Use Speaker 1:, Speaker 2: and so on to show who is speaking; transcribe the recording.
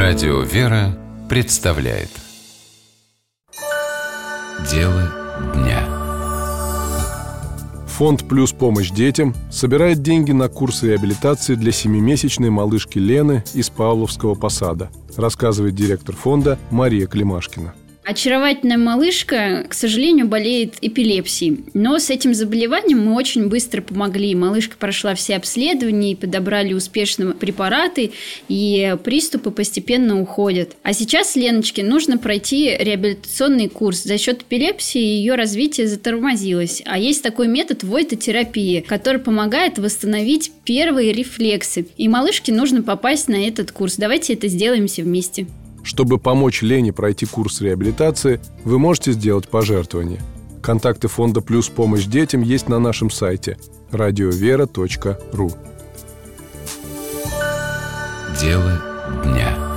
Speaker 1: Радио «Вера» представляет Дело дня.
Speaker 2: Фонд «Плюс помощь детям» собирает деньги на курс реабилитации для 7-месячной малышки Лены из Павловского посада, рассказывает директор фонда Мария Климашкина.
Speaker 3: Очаровательная малышка, к сожалению, болеет эпилепсией. Но с этим заболеванием мы очень быстро помогли. Малышка прошла все обследования и подобрали успешно препараты, и приступы постепенно уходят. А сейчас Леночке нужно пройти реабилитационный курс. За счет эпилепсии ее развитие затормозилось. А есть такой метод войдотерапии, который помогает восстановить первые рефлексы. И малышке нужно попасть на этот курс. Давайте это сделаем все вместе.
Speaker 2: Чтобы помочь Лене пройти курс реабилитации, вы можете сделать пожертвование. Контакты фонда «Плюс помощь детям» есть на нашем сайте radiovera.ru.
Speaker 1: Дело дня.